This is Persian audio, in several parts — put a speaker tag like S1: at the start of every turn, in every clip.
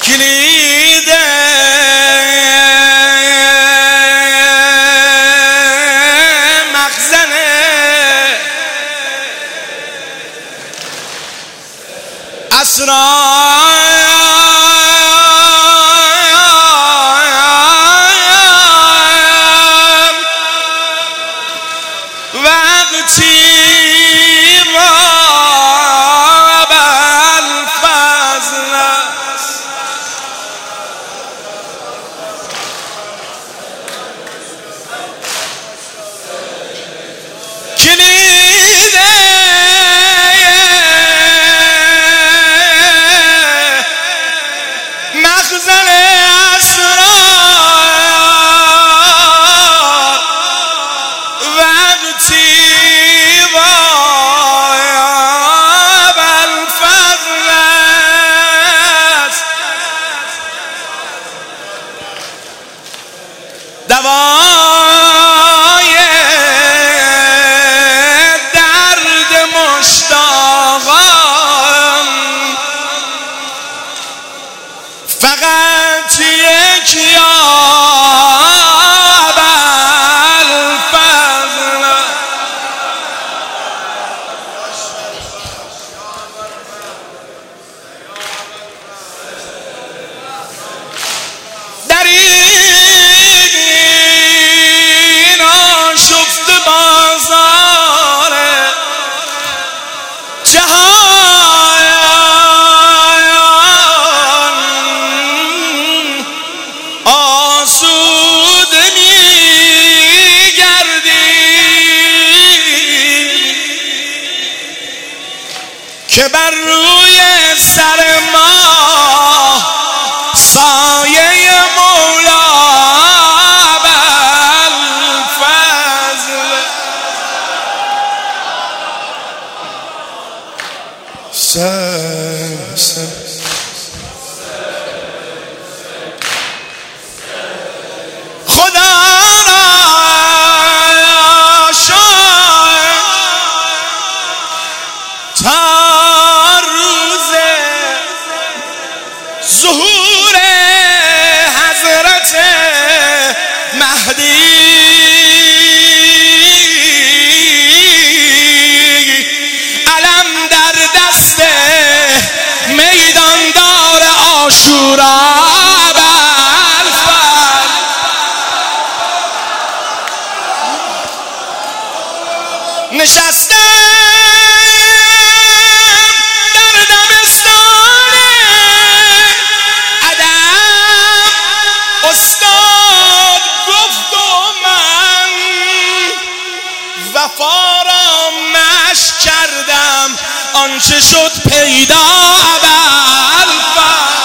S1: کلید مخزن اسرار وقتی باب الفضل است کلید مخزن اسرار وقتی باب الفضل است دوای درد مشتاقان فقط یک یاب الفضل در این آشفته بازار جهان آسوده می‌گردی که بر روی سر ما سایه مولا ابوالفضل خدا را شکر تا روز ظهور حضرت مهدی علم در دست میداندار عاشورا نشستم در دبستان ادب استاد گفت و من وفا را مشق کردم آنچه شد پیدا ابوالفضل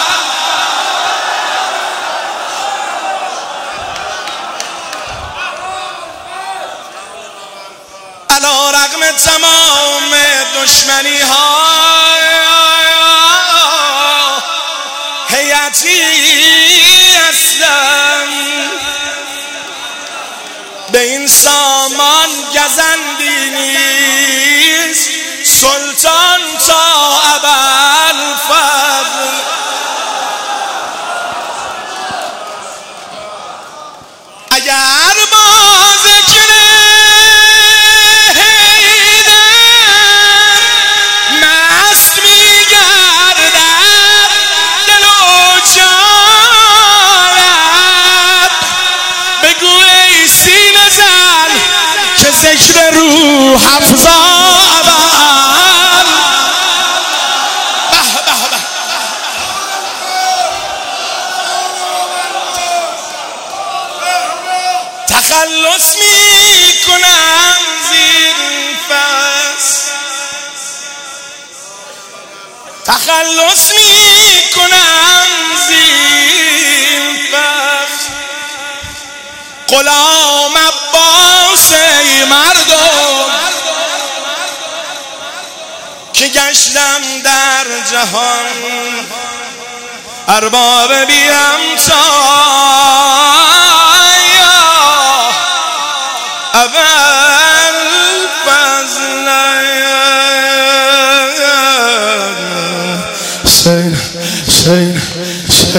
S1: علی رغم تمام دشمنی ها هیئتی هستم به این سامان گزندی نیست سلطان تا ابوالفضل اگر با ذکر ذکر روح افزا تخلص می کنم زیر فس تخلص می کنم زیر فس غلام عباس ای مردم که گشتم در جهان ارباب بی همتا ابوالفضل حسین